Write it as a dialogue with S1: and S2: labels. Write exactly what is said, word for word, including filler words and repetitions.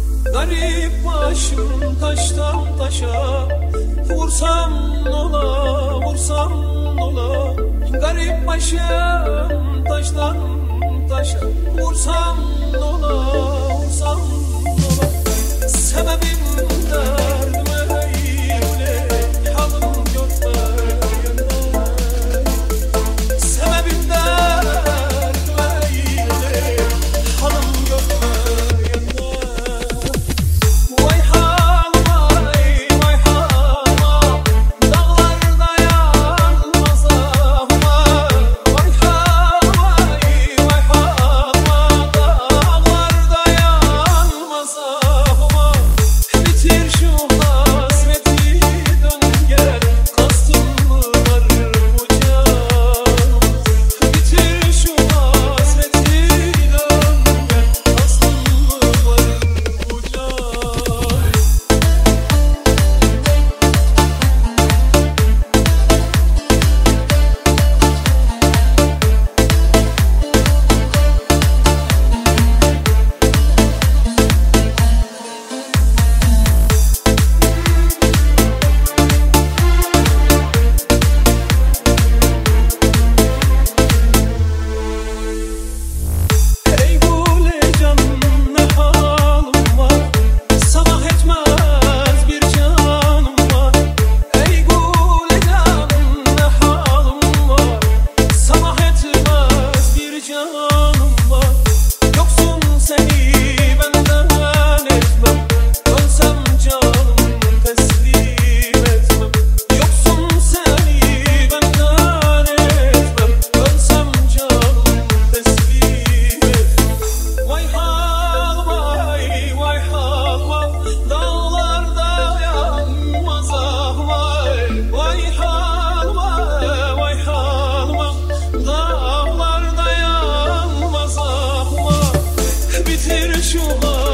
S1: Garip başım taştan taşa, vursam ola, vursam ola. Garip başım taştan taşa, vursam ola, vursam ola. Sebebim derdime eyle, halım görmeyene. Sebebim derdime eyle, halım görmeyene. Vay halıma, vay halıma, dağlarda yanmaz ahıma. Vay halıma, vay halıma, dağlarda yanmaz ahıma. Bitir şu hasreti, dön gel, kastın mı var bu canım? Bitir şu hasreti, dön gel, kastın mı var bu canım? Ey gule canım, ne halim var, sabah etmez bir canım var. Ey gule canım, ne halim var, sabah etmez bir canım var. Yoksun seni benden etmem, ölsem canım teslim etmem. Yoksun seni benden etmem, ölsem canım teslim etmem. Vay halıma, vay halıma, dağlarda yanmaz ahıma. Vay halıma, vay halıma, dağlarda yanmaz ahıma. Bitir şu